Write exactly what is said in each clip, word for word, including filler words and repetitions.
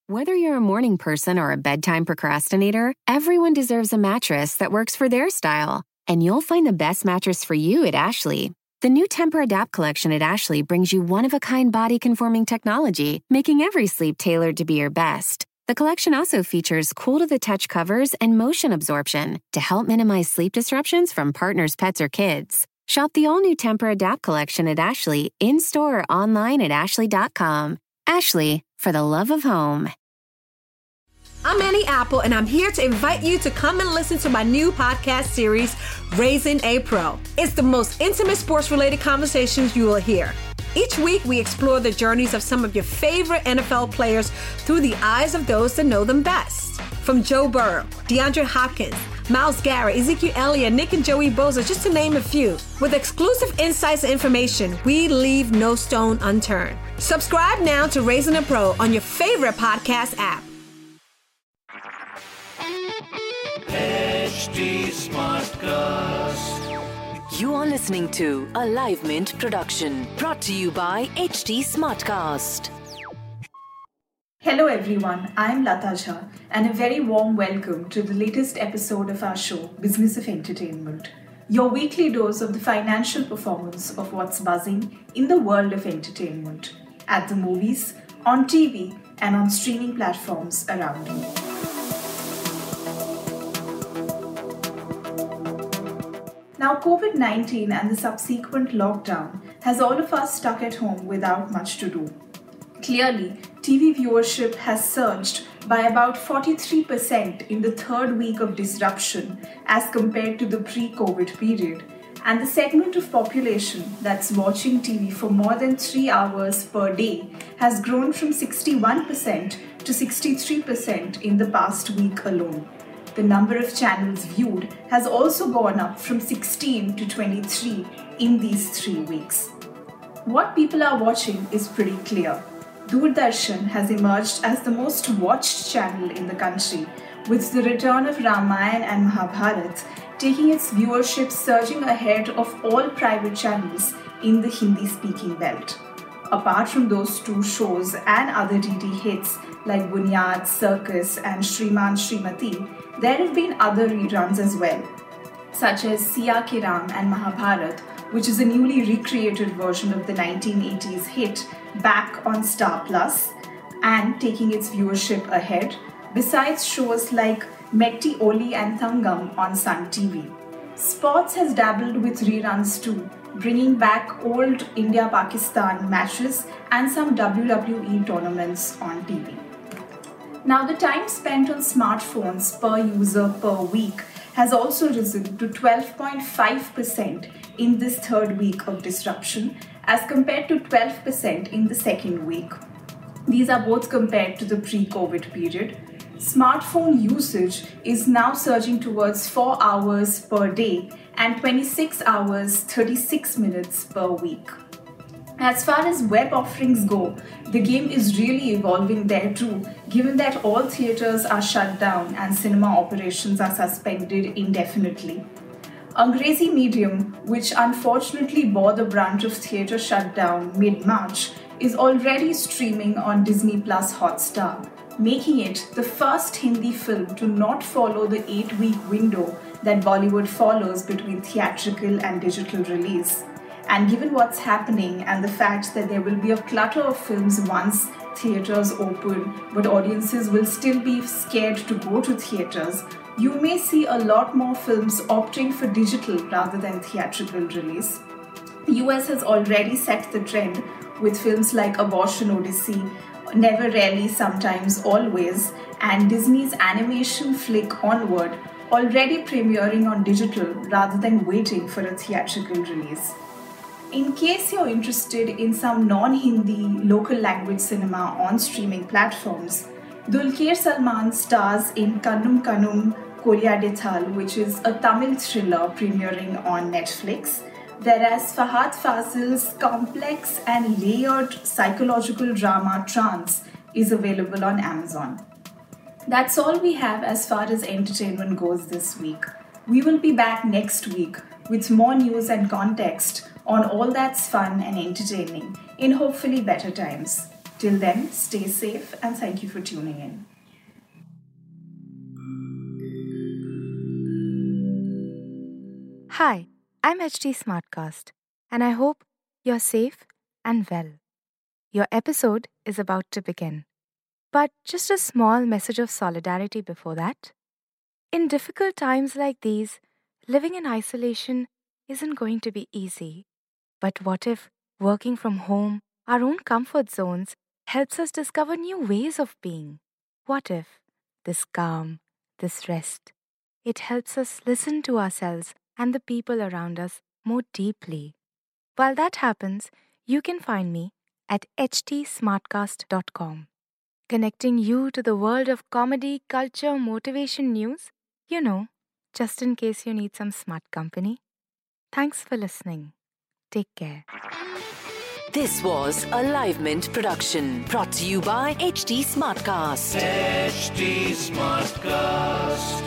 Whether you're a morning person or a bedtime procrastinator, everyone deserves a mattress that works for their style. And you'll find the best mattress for you at Ashley. The new Temper-Adapt collection at Ashley brings you one-of-a-kind body-conforming technology, making every sleep tailored to be your best. The collection also features cool-to-the-touch covers and motion absorption to help minimize sleep disruptions from partners, pets, or kids. Shop the all-new Temper-Adapt collection at Ashley, in-store or online at ashley dot com. Ashley, for the love of home. I'm Annie Apple, and I'm here to invite you to come and listen to my new podcast series, Raising a Pro. It's the most intimate sports-related conversations you will hear. Each week, we explore the journeys of some of your favorite N F L players through the eyes of those that know them best. From Joe Burrow, DeAndre Hopkins, Myles Garrett, Ezekiel Elliott, Nick and Joey Bosa, just to name a few. With exclusive insights and information, we leave no stone unturned. Subscribe now to Raising a Pro on your favorite podcast app. H D Smartcast. You are listening to a Live Mint production brought to you by H D Smartcast. Hello everyone, I am Lata Jha and a very warm welcome to the latest episode of our show, Business of Entertainment. Your weekly dose of the financial performance of what's buzzing in the world of entertainment. At the movies, on T V and on streaming platforms around you. Now, covid nineteen and the subsequent lockdown has all of us stuck at home without much to do. Clearly, T V viewership has surged by about forty-three percent in the third week of disruption as compared to the pre-COVID period, and the segment of population that's watching T V for more than three hours per day has grown from sixty-one percent to sixty-three percent in the past week alone. The number of channels viewed has also gone up from sixteen to twenty-three in these three weeks. What people are watching is pretty clear. Doordarshan has emerged as the most watched channel in the country, with the return of Ramayana and Mahabharata taking its viewership surging ahead of all private channels in the Hindi-speaking belt. Apart from those two shows and other D D hits like Bunyad, Circus and Shriman Shrimati, there have been other reruns as well, such as Siya Ki Ram and Mahabharat, which is a newly recreated version of the nineteen eighties hit, back on Star Plus and taking its viewership ahead, besides shows like Metti Oli and Thangam on Sun T V. Sports has dabbled with reruns too, bringing back old India-Pakistan matches and some W W E tournaments on T V. Now, the time spent on smartphones per user per week has also risen to twelve point five percent in this third week of disruption as compared to twelve percent in the second week. These are both compared to the pre-COVID period. Smartphone usage is now surging towards four hours per day and twenty-six hours, thirty-six minutes per week. As far as web offerings go, the game is really evolving there too, given that all theatres are shut down and cinema operations are suspended indefinitely. Angrezi Medium, which unfortunately bore the brunt of theatre shutdown mid-March, is already streaming on Disney Plus Hotstar, making it the first Hindi film to not follow the eight-week window that Bollywood follows between theatrical and digital release. And given what's happening and the fact that there will be a clutter of films once theatres open, but audiences will still be scared to go to theatres, you may see a lot more films opting for digital rather than theatrical release. The U S has already set the trend with films like Abortion Odyssey, Never Rarely, Sometimes, Always, and Disney's animation flick Onward already premiering on digital rather than waiting for a theatrical release. In case you're interested in some non-Hindi local language cinema on streaming platforms, Dulquer Salmaan stars in Kannum Kannum Koliyadithal, which is a Tamil thriller premiering on Netflix, whereas Fahad Fazil's complex and layered psychological drama Trance is available on Amazon. That's all we have as far as entertainment goes this week. We will be back next week with more news and context on all that's fun and entertaining in hopefully better times. Till then, stay safe and thank you for tuning in. Hi, I'm H T Smartcast, and I hope you're safe and well. Your episode is about to begin. But just a small message of solidarity before that. In difficult times like these, living in isolation isn't going to be easy. But what if working from home, our own comfort zones, helps us discover new ways of being? What if this calm, this rest, it helps us listen to ourselves and the people around us more deeply? While that happens, you can find me at h t smartcast dot com. Connecting you to the world of comedy, culture, motivation news, you know, just in case you need some smart company. Thanks for listening. Take care. This was a Live Mint production brought to you by H T Smartcast. H T Smartcast.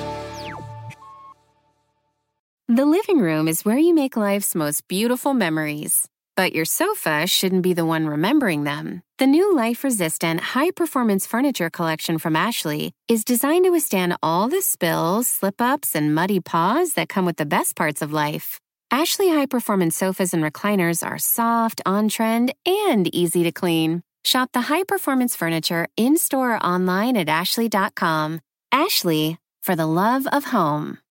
The living room is where you make life's most beautiful memories. But your sofa shouldn't be the one remembering them. The new life-resistant, high-performance furniture collection from Ashley is designed to withstand all the spills, slip-ups, and muddy paws that come with the best parts of life. Ashley high-performance sofas and recliners are soft, on-trend, and easy to clean. Shop the high-performance furniture in-store or online at ashley dot com. Ashley, for the love of home.